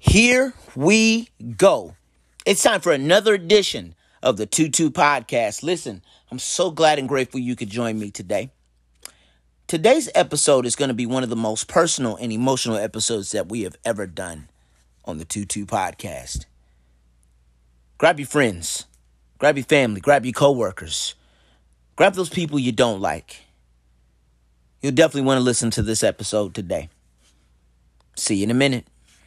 Here we go. It's time for another edition of the Tutu Podcast. Listen, I'm so glad and grateful you could join me today. Today's episode is going to be one of the most personal and emotional episodes that we have ever done on the Tutu Podcast. Grab your friends, grab your family, grab your coworkers, grab those people you don't like. You'll definitely want to listen to this episode today. See you in a minute.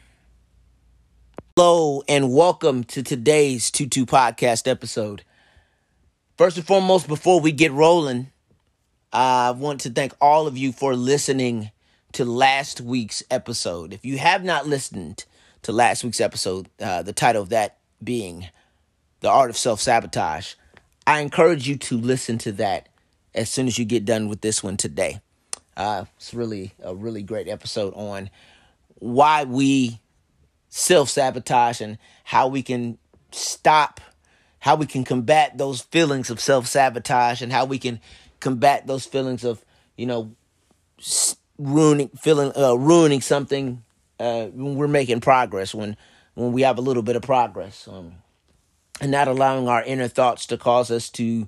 Hello and welcome to today's Tutu Podcast episode. First and foremost, before we get rolling, I want to thank all of you for listening to last week's episode. If you have not listened to last week's episode, the title of that being The Art of Self-Sabotage, I encourage you to listen to that as soon as you get done with this one today. It's really a really great episode on why we self-sabotage and how we can stop, how we can combat those feelings of self-sabotage and how we can combat those feelings of, ruining something when we're making progress, when we have a little bit of progress, and not allowing our inner thoughts to cause us to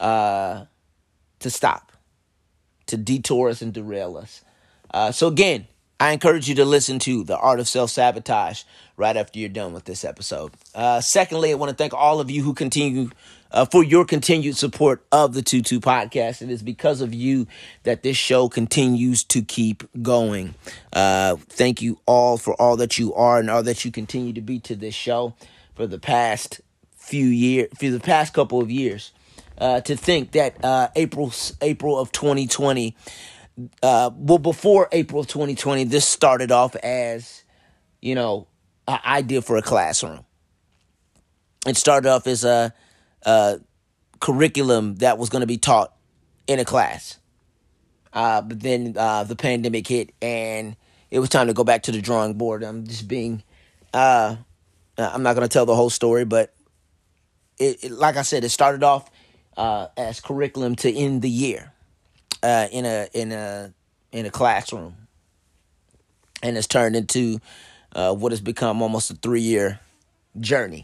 stop, to detour us and derail us. So again, I encourage you to listen to The Art of Self-Sabotage right after you're done with this episode. Secondly, I want to thank all of you who continue for your continued support of the Tutu Podcast. It is because of you that this show continues to keep going. Thank you all for all that you are and all that you continue to be to this show for the past few years, for the past couple of years. To think that April of 2020. Before April of 2020, this started off as, an idea for a classroom. It started off as a curriculum that was going to be taught in a class. But then the pandemic hit and it was time to go back to the drawing board. I'm not going to tell the whole story, but like I said, it started off as curriculum to end the year. In a classroom, and it's turned into what has become almost a 3-year journey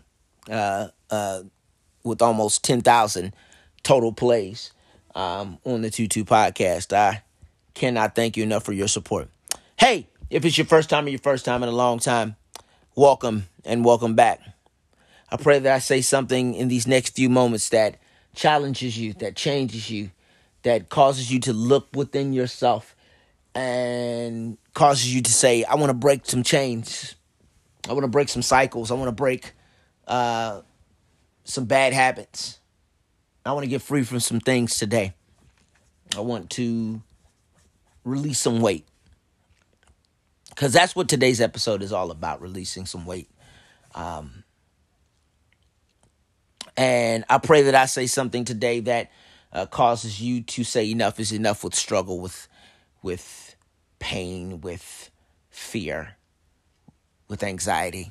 with almost 10,000 total plays on the Tutu Podcast. I cannot thank you enough for your support. Hey, if it's your first time in a long time, welcome and welcome back. I pray that I say something in these next few moments that challenges you, that changes you, that causes you to look within yourself and causes you to say, I want to break some chains. I want to break some cycles. I want to break some bad habits. I want to get free from some things today. I want to release some weight. Because that's what today's episode is all about, releasing some weight. And I pray that I say something today that causes you to say enough is enough with struggle, with pain, with fear, with anxiety.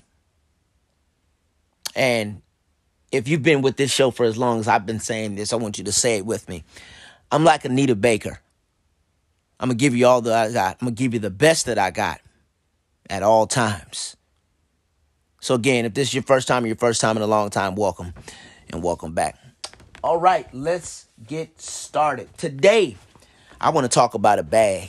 And if you've been with this show for as long as I've been saying this, I want you to say it with me. I'm like Anita Baker. I'm going to give you all that I got. I'm going to give you the best that I got at all times. So again, if this is your first time in a long time, welcome and welcome back. All right, let's get started. Today, I want to talk about a bag.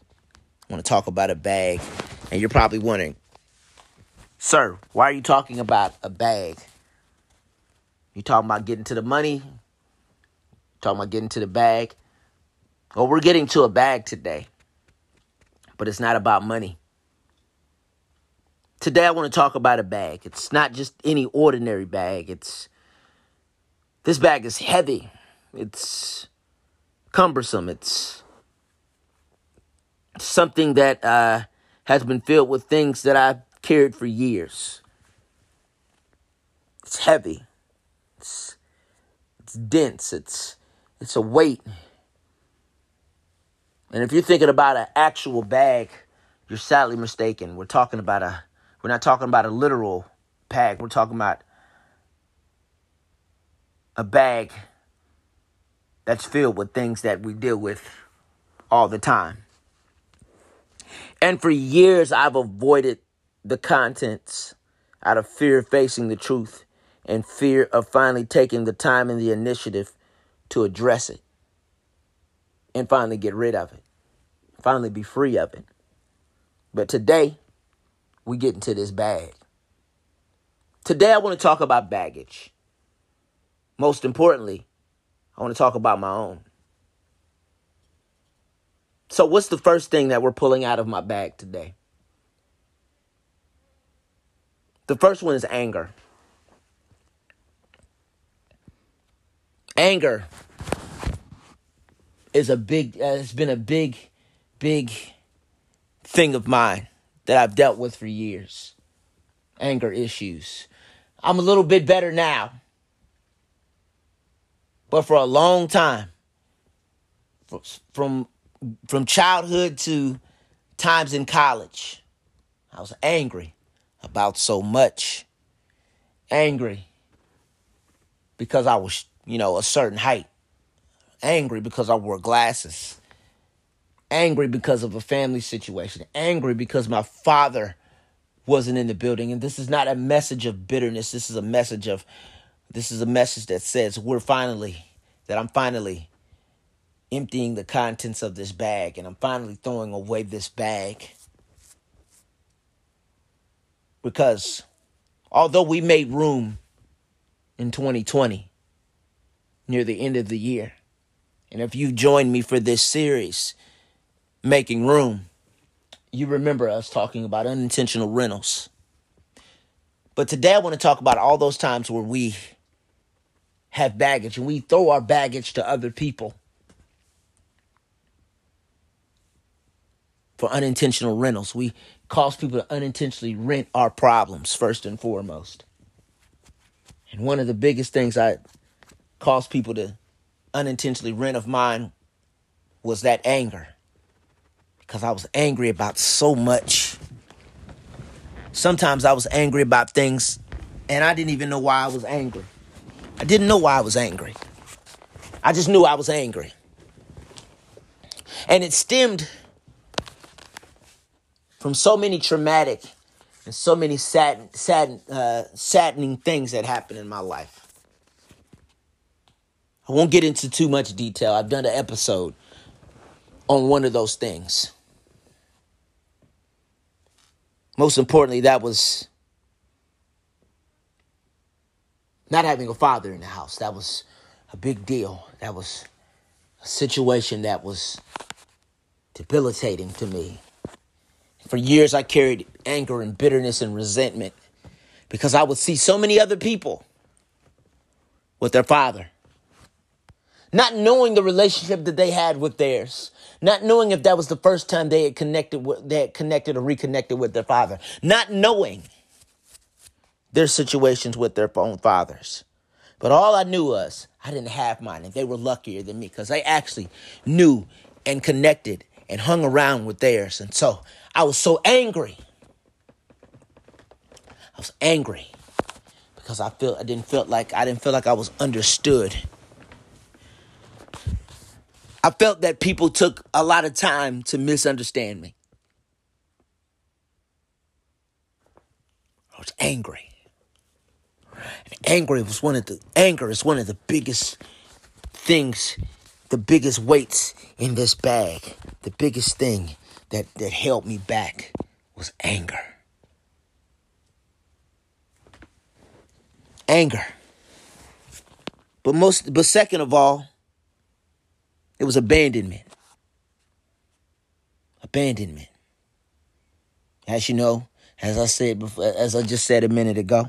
And you're probably wondering, sir, why are you talking about a bag? You talking about getting to the money? Talking about getting to the bag? Well, we're getting to a bag today, but it's not about money. Today, I want to talk about a bag. It's not just any ordinary bag. This bag is heavy. It's cumbersome. It's something that has been filled with things that I've carried for years. It's heavy. It's dense. It's a weight. And if you're thinking about an actual bag, you're sadly mistaken. We're not talking about a literal bag. We're talking about a bag that's filled with things that we deal with all the time. And for years, I've avoided the contents out of fear of facing the truth and fear of finally taking the time and the initiative to address it and finally get rid of it, finally be free of it. But today, we get into this bag. Today, I want to talk about baggage. Most importantly, I want to talk about my own. So what's the first thing that we're pulling out of my bag today? The first one is anger. Anger is has been a big thing of mine that I've dealt with for years. Anger issues. I'm a little bit better now. But for a long time, from childhood to times in college, I was angry about so much. Angry because I was, a certain height. Angry because I wore glasses. Angry because of a family situation. Angry because my father wasn't in the building. And this is not a message of bitterness. This is a message that says I'm finally emptying the contents of this bag, and I'm finally throwing away this bag. Because although we made room in 2020, near the end of the year, and if you joined me for this series, Making Room, you remember us talking about unintentional rentals. But today I want to talk about all those times where we have baggage and we throw our baggage to other people for unintentional rentals. We cause people to unintentionally rent our problems, first and foremost. And one of the biggest things I caused people to unintentionally rent of mine was that anger. Because I was angry about so much. Sometimes I was angry about things and I didn't even know why I was angry. I didn't know why I was angry. I just knew I was angry. And it stemmed from so many traumatic and so many saddening things that happened in my life. I won't get into too much detail. I've done an episode on one of those things. Most importantly, that was not having a father in the house. That was a big deal. That was a situation that was debilitating to me. For years, I carried anger and bitterness and resentment because I would see so many other people with their father, not knowing the relationship that they had with theirs, not knowing if that was the first time they had connected or reconnected with their father, not knowing their situations with their own fathers. But all I knew was I didn't have mine, and they were luckier than me because they actually knew and connected and hung around with theirs. And so I was so angry. I was angry because I didn't feel like I was understood. I felt that people took a lot of time to misunderstand me. I was angry. And anger is one of the biggest things, the biggest weights in this bag. The biggest thing that held me back was anger. Anger. But second of all, it was abandonment. Abandonment. As you know, as I said before, as I just said a minute ago,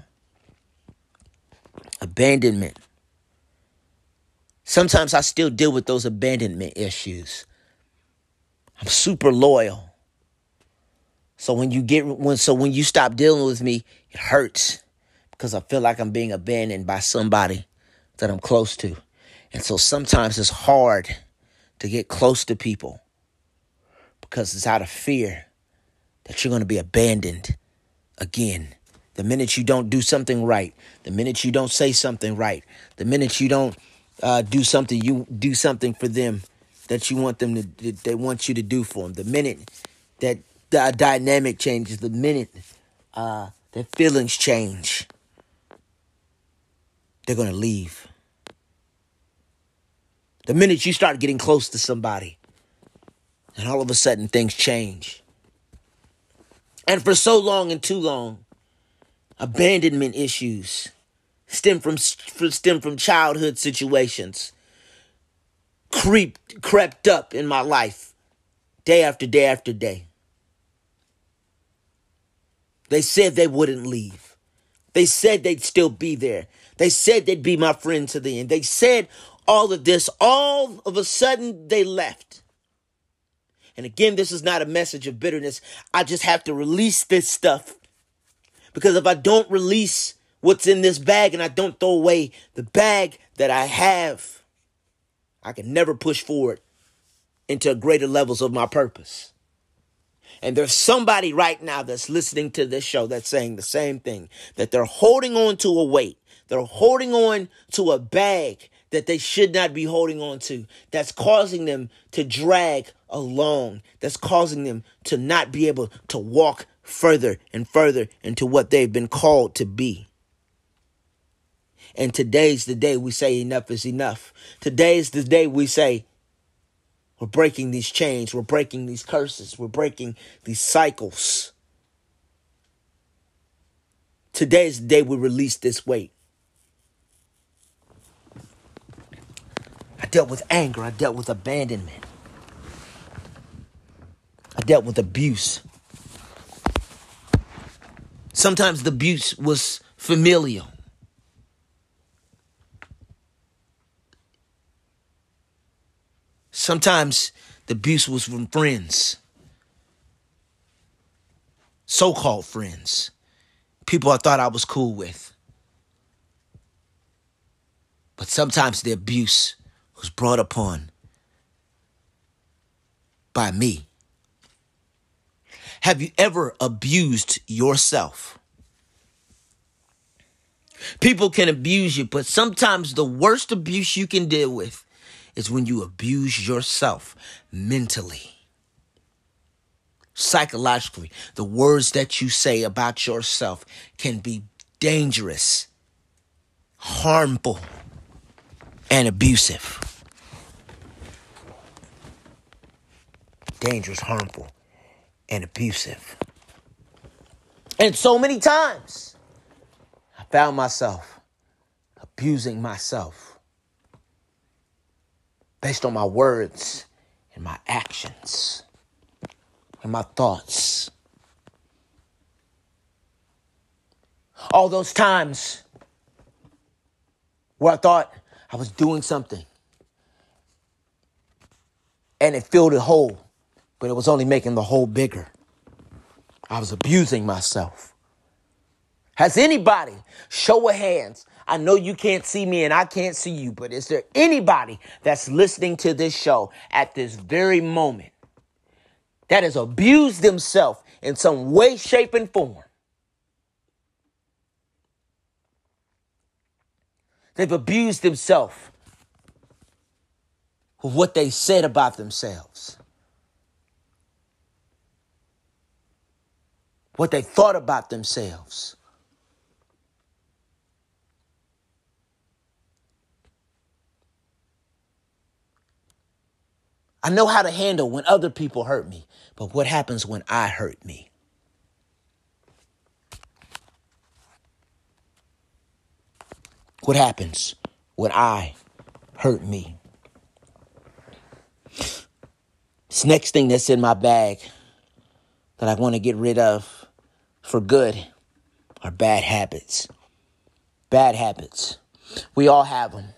abandonment. Sometimes I still deal with those abandonment issues. I'm super loyal. So when you stop dealing with me, it hurts because I feel like I'm being abandoned by somebody that I'm close to. And so sometimes it's hard to get close to people because it's out of fear that you're going to be abandoned again. The minute you don't do something right, the minute you don't say something right, the minute you don't do something for them that you want them to, they want you to do for them. The minute that the dynamic changes, the minute their feelings change, they're going to leave. The minute you start getting close to somebody, and all of a sudden things change. And for so long and too long, abandonment issues stem from childhood situations crept up in my life day after day after day. They said they wouldn't leave. They said they'd still be there. They said they'd be my friend to the end. They said all of this. All of a sudden, they left. And again, this is not a message of bitterness. I just have to release this stuff. Because if I don't release what's in this bag and I don't throw away the bag that I have, I can never push forward into greater levels of my purpose. And there's somebody right now that's listening to this show that's saying the same thing, that they're holding on to a weight. They're holding on to a bag that they should not be holding on to, that's causing them to drag along, that's causing them to not be able to walk further and further into what they've been called to be. And today's the day we say enough is enough. Today's the day we say, we're breaking these chains. We're breaking these curses. We're breaking these cycles. Today's the day we release this weight. I dealt with anger. I dealt with abandonment. I dealt with abuse. Sometimes the abuse was familial. Sometimes the abuse was from friends, so-called friends, people I thought I was cool with. But sometimes the abuse was brought upon by me. Have you ever abused yourself? People can abuse you, but sometimes the worst abuse you can deal with is when you abuse yourself mentally, psychologically. The words that you say about yourself can be dangerous, harmful, and abusive. Dangerous, harmful, and abusive. And so many times, I found myself abusing myself based on my words and my actions and my thoughts. All those times where I thought I was doing something and it filled a hole, but it was only making the hole bigger. I was abusing myself. Has anybody, show of hands, I know you can't see me and I can't see you, but is there anybody that's listening to this show at this very moment that has abused themselves in some way, shape, and form? They've abused themselves with what they said about themselves, what they thought about themselves. I know how to handle when other people hurt me, but what happens when I hurt me? What happens when I hurt me? This next thing that's in my bag that I want to get rid of for good are bad habits. Bad habits. We all have them.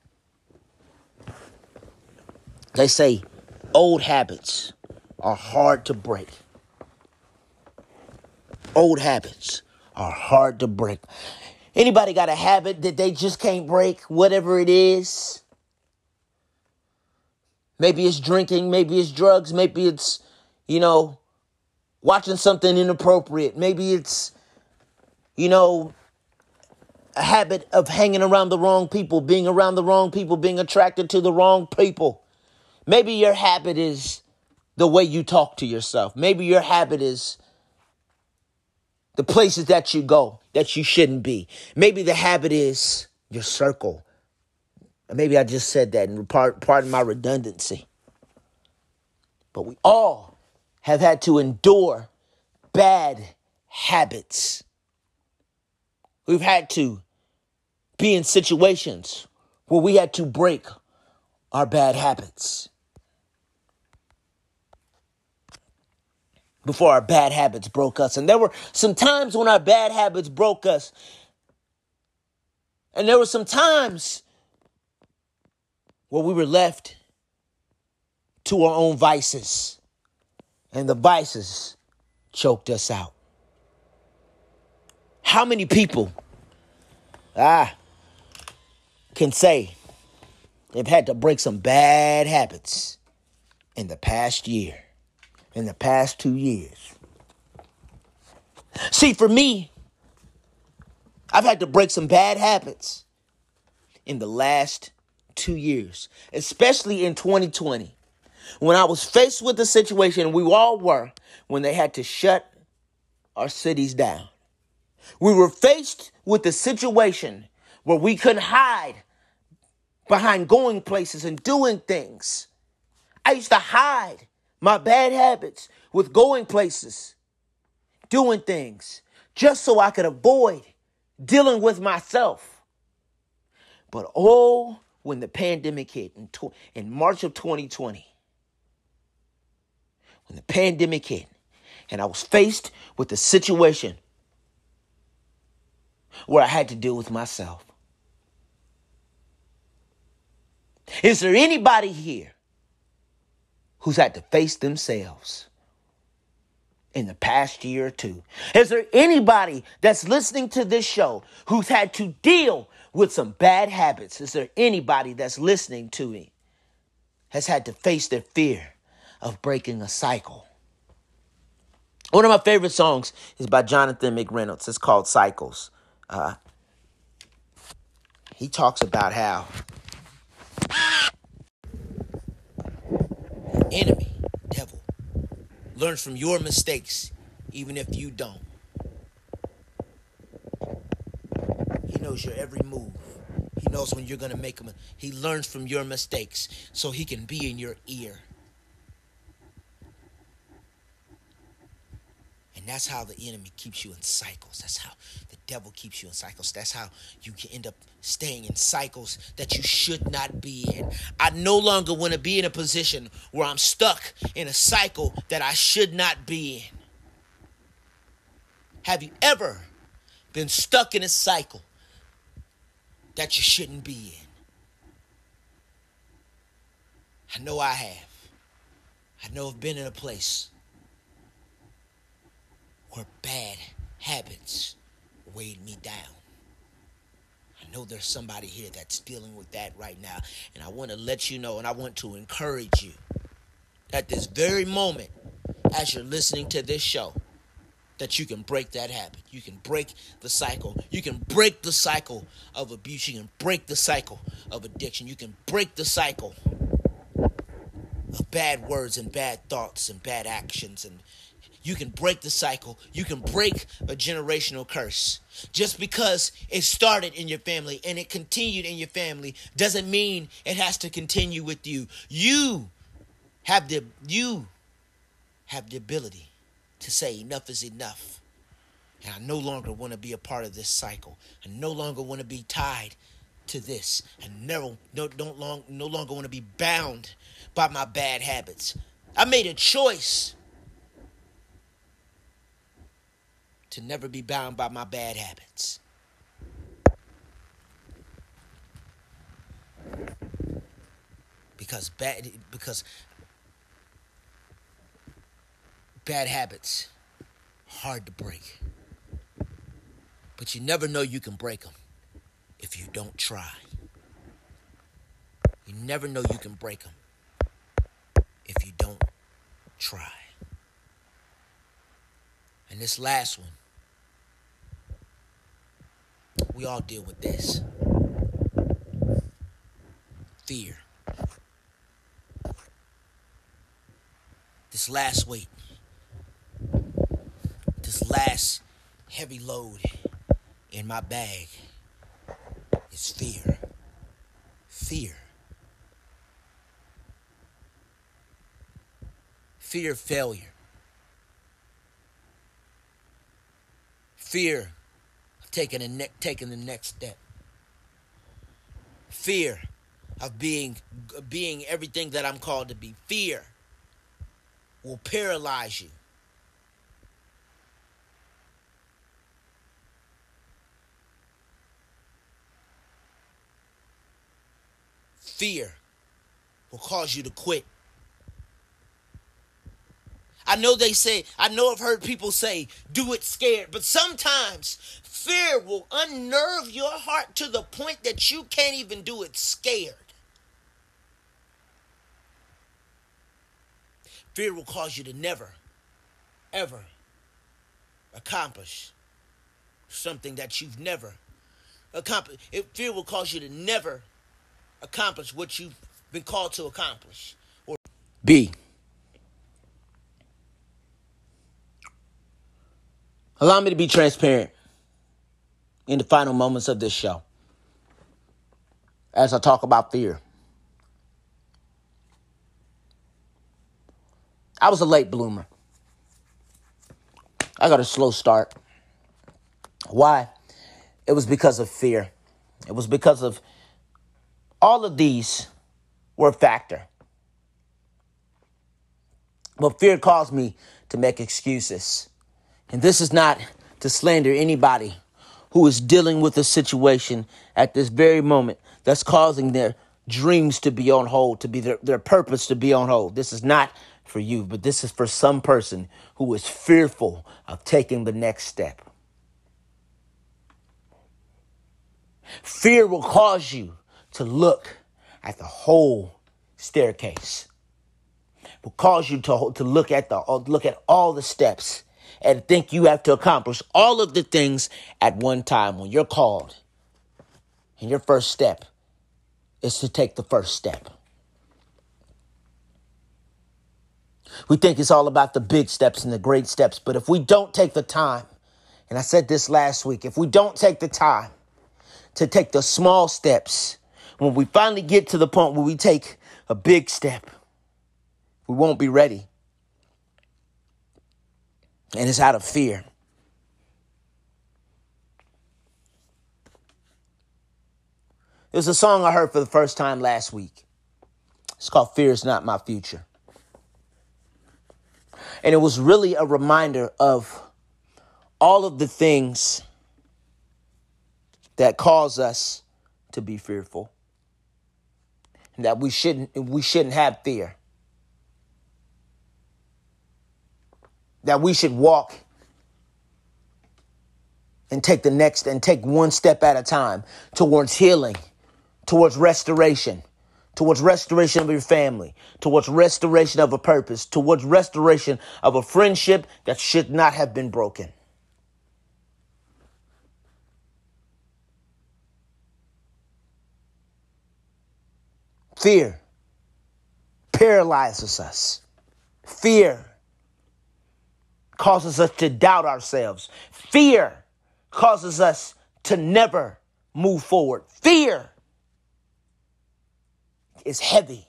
They say old habits are hard to break. Old habits are hard to break. Anybody got a habit that they just can't break, whatever it is? Maybe it's drinking, maybe it's drugs, maybe it's, watching something inappropriate. Maybe it's, a habit of hanging around the wrong people, being around the wrong people, being attracted to the wrong people. Maybe your habit is the way you talk to yourself. Maybe your habit is the places that you go that you shouldn't be. Maybe the habit is your circle. Maybe I just said that and pardon my redundancy. But we all have had to endure bad habits. We've had to be in situations where we had to break our bad habits before our bad habits broke us. And there were some times when our bad habits broke us. And there were some times where we were left to our own vices. And the vices choked us out. How many people can say they've had to break some bad habits in the past year, in the past 2 years? See, for me, I've had to break some bad habits in the last 2 years, especially in 2020, when I was faced with the situation, we all were, when they had to shut our cities down. We were faced with the situation where we couldn't hide behind going places and doing things. I used to hide my bad habits with going places, doing things, just so I could avoid dealing with myself. But when the pandemic hit in March of 2020, when the pandemic hit and I was faced with the situation where I had to deal with myself. Is there anybody here who's had to face themselves in the past year or two? Is there anybody that's listening to this show who's had to deal with some bad habits? Is there anybody that's listening to me has had to face their fear of breaking a cycle? One of my favorite songs is by Jonathan McReynolds. It's called Cycles. He talks about how enemy, devil, learns from your mistakes, even if you don't. He knows your every move. He knows when you're going to make them. He learns from your mistakes so he can be in your ear. And that's how the enemy keeps you in cycles. That's how the devil keeps you in cycles. That's how you can end up staying in cycles that you should not be in. I no longer want to be in a position where I'm stuck in a cycle that I should not be in. Have you ever been stuck in a cycle that you shouldn't be in? I know I have. I know I've been in a place where bad habits weighed me down. I know there's somebody here that's dealing with that right now. And I want to let you know, and I want to encourage you at this very moment, as you're listening to this show, that you can break that habit. You can break the cycle. You can break the cycle of abuse. You can break the cycle of addiction. You can break the cycle of bad words and bad thoughts and bad actions. And you can break the cycle. You can break a generational curse. Just because it started in your family and it continued in your family doesn't mean it has to continue with you. You have the ability to say enough is enough. And I no longer want to be a part of this cycle. I no longer want to be tied to this. I no longer want to be bound by my bad habits. I made a choice to never be bound by my bad habits. Because bad habits are hard to break. But you never know you can break them if you don't try. You never know you can break them if you don't try. And this last one, we all deal with this. Fear. This last weight. This last heavy load in my bag is fear. Fear. Fear of failure. Fear of taking the next step. Fear of being everything that I'm called to be. Fear will paralyze you. Fear will cause you to quit. I know I've heard people say, do it scared, but sometimes fear will unnerve your heart to the point that you can't even do it scared. Fear will cause you to never, ever accomplish something that you've never accomplished. Fear will cause you to never accomplish what you've been called to accomplish. B. Allow me to be transparent in the final moments of this show as I talk about fear. I was a late bloomer. I got a slow start. Why? It was because of fear. It was because of all of these were a factor. But fear caused me to make excuses. And this is not to slander anybody who is dealing with a situation at this very moment that's causing their dreams to be on hold, to be their purpose to be on hold. This is not for you, but this is for some person who is fearful of taking the next step. Fear will cause you to look at the whole staircase. Will cause you to look at all the steps and think you have to accomplish all of the things at one time when you're called. And your first step is to take the first step. We think it's all about the big steps and the great steps, but if we don't take the time, and I said this last week, if we don't take the time to take the small steps, when we finally get to the point where we take a big step, we won't be ready. And it's out of fear. There's a song I heard for the first time last week. It's called Fear Is Not My Future. And it was really a reminder of all of the things that cause us to be fearful. And that we shouldn't have fear. That we should walk and take one step at a time towards healing, towards restoration of your family, towards restoration of a purpose, towards restoration of a friendship that should not have been broken. Fear paralyzes us. Fear causes us to doubt ourselves. Fear causes us to never move forward. Fear is heavy.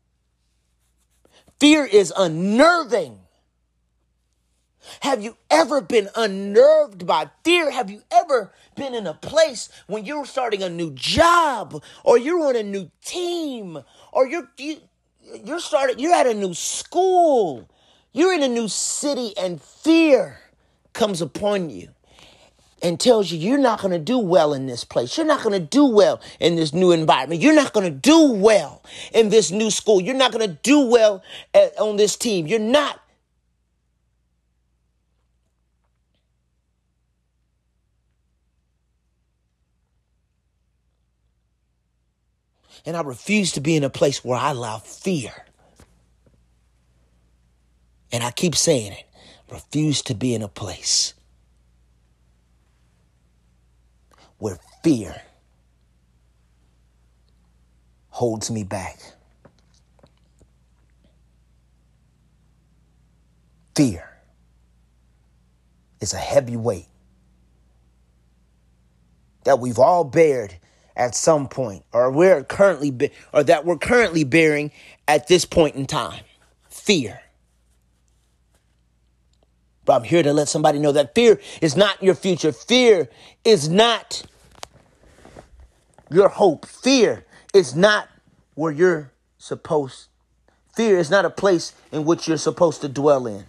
Fear is unnerving. Have you ever been unnerved by fear? Have you ever been in a place when you're starting a new job, or you're on a new team, or you're at a new school, you're in a new city, and fear comes upon you and tells you you're not going to do well in this place. You're not going to do well in this new environment. You're not going to do well in this new school. You're not going to do well on this team. You're not. And I refuse to be in a place where I allow fear. And I keep saying it. Refuse to be in a place where fear holds me back. Fear is a heavy weight that we've all bared at some point, or that we're currently bearing at this point in time. Fear. But I'm here to let somebody know that fear is not your future. Fear is not your hope. Fear is not where you're supposed. Fear is not a place in which you're supposed to dwell in.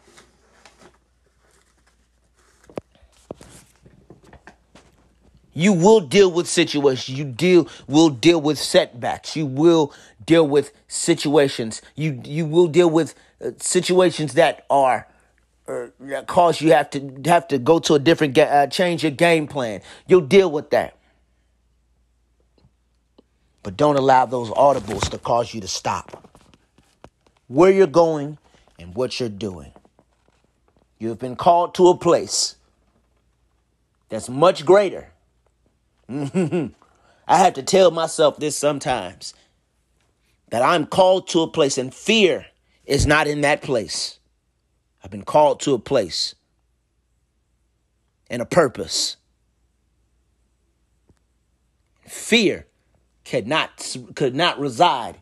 You will deal with situations. Will deal with setbacks. You will deal with situations. You will deal with situations that are that cause you have to go to a different change your game plan. You'll deal with that. But don't allow those audibles to cause you to stop where you're going and what you're doing. You've been called to a place that's much greater. I have to tell myself this sometimes, that I'm called to a place and fear is not in that place. I've been called to a place and a purpose. Fear could not reside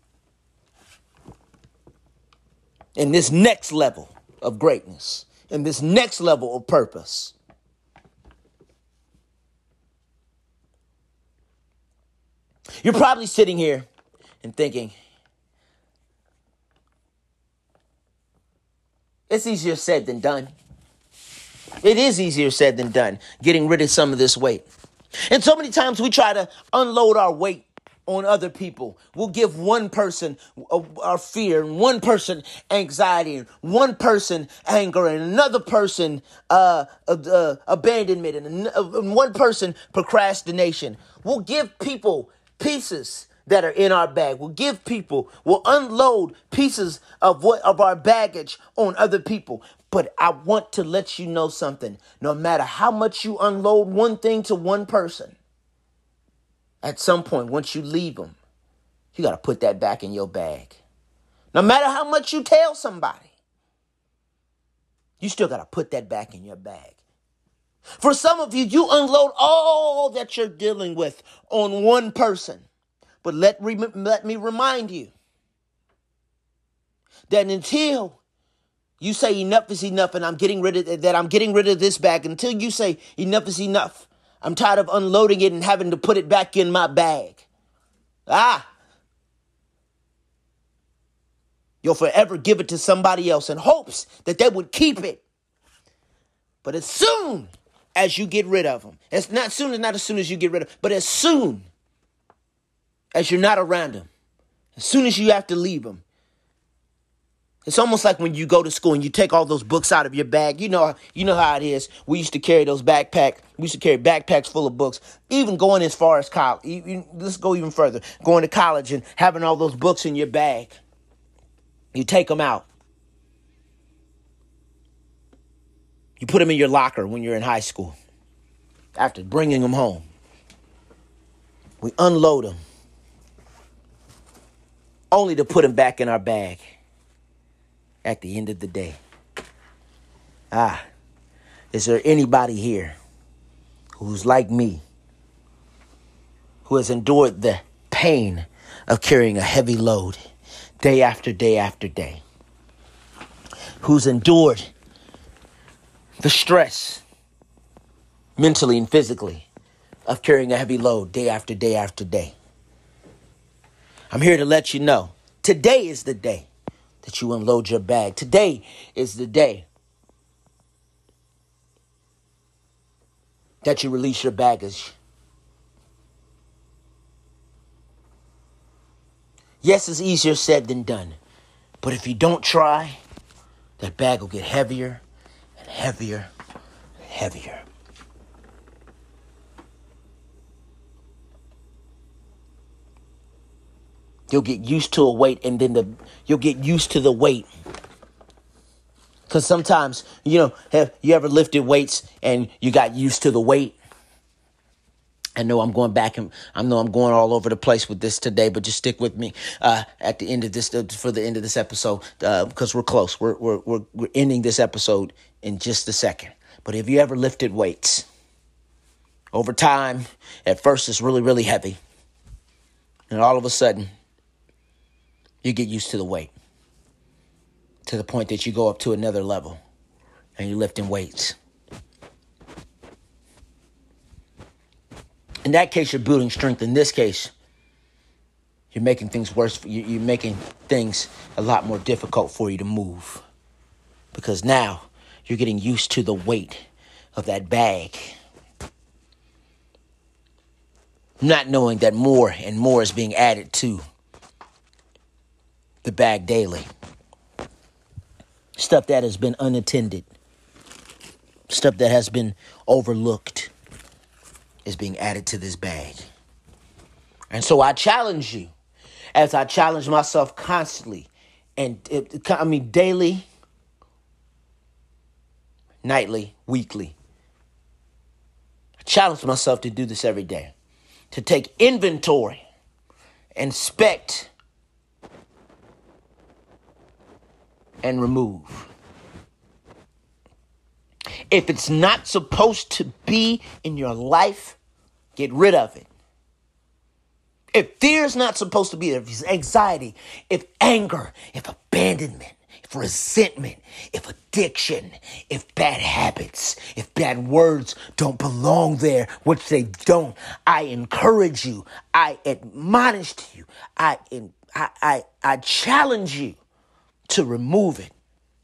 in this next level of greatness, in this next level of purpose. You're probably sitting here and thinking, it's easier said than done. It is easier said than done, getting rid of some of this weight. And so many times we try to unload our weight on other people. We'll give one person our fear, and one person anxiety, and one person anger, and another person abandonment, and one person procrastination. We'll give people pieces that are in our bag. We'll unload pieces of our baggage on other people. But I want to let you know something. No matter how much you unload one thing to one person, at some point, once you leave them, you got to put that back in your bag. No matter how much you tell somebody, you still got to put that back in your bag. For some of you, you unload all that you're dealing with on one person. But let me remind you that until you say enough is enough and I'm getting rid of this bag, until you say enough is enough, I'm tired of unloading it and having to put it back in my bag. You'll forever give it to somebody else in hopes that they would keep it. But as soon as you get rid of them, not as soon as you get rid of them, but as soon as you're not around them, as soon as you have to leave them, it's almost like when you go to school and you take all those books out of your bag. You know how it is. We used to carry backpacks full of books, even going as far as college. Let's go even further. Going to college and having all those books in your bag. You take them out. You put them in your locker when you're in high school. After bringing them home, we unload them, only to put them back in our bag at the end of the day. Is there anybody here who's like me, who has endured the pain of carrying a heavy load day after day after day? Who's endured the stress, mentally and physically, of carrying a heavy load day after day after day? I'm here to let you know, today is the day that you unload your bag. Today is the day that you release your baggage. Yes, it's easier said than done. But if you don't try, that bag will get heavier and heavier and heavier. You'll get used to a weight, and then you'll get used to the weight. Because sometimes, have you ever lifted weights and you got used to the weight? I know I'm going back and I know I'm going all over the place with this today, but just stick with me at the end of this for the end of this episode, because we're close. We're ending this episode in just a second. But have you ever lifted weights Over time, at first it's really, really heavy. And all of a sudden, you get used to the weight. To the point that you go up to another level and you're lifting weights. In that case, you're building strength. In this case, you're making things worse. You're making things a lot more difficult for you to move. Because now you're getting used to the weight of that bag. Not knowing that more and more is being added to the bag daily. Stuff that has been unattended. Stuff that has been overlooked is being added to this bag. And so I challenge you, as I challenge myself constantly, and daily, nightly, weekly. I challenge myself to do this every day. To take inventory, inspect, and remove. If it's not supposed to be in your life, get rid of it. If fear is not supposed to be there, if anxiety, if anger, if abandonment, if resentment, if addiction, if bad habits, if bad words don't belong there, which they don't, I encourage you, I admonish you, I challenge you to remove it.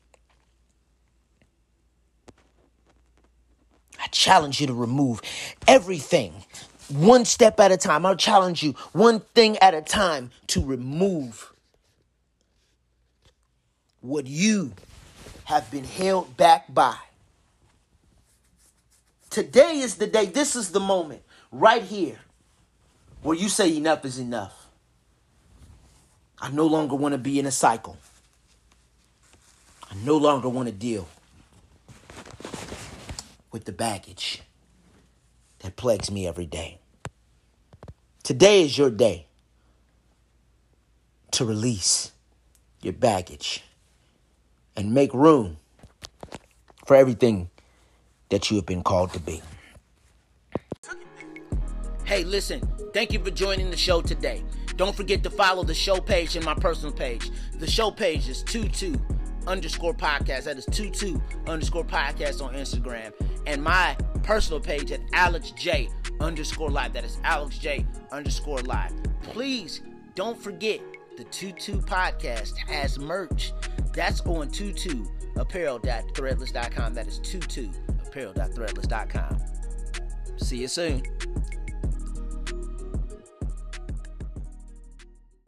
I challenge you to remove everything, one step at a time. I'll challenge you, one thing at a time, to remove what you have been held back by. Today is the day. This is the moment right here where you say enough is enough. I no longer want to be in a cycle. I no longer want to deal with the baggage that plagues me every day. Today is your day to release your baggage and make room for everything that you have been called to be. Hey, listen, thank you for joining the show today. Don't forget to follow the show page and my personal page. The show page is 22_podcast. That is 22_podcast on Instagram. And my personal page at AlexJ_live. That is AlexJ_live. Please don't forget the 22 podcast has merch. That's on 22apparel.threadless.com. That is 22apparel.threadless.com. See you soon.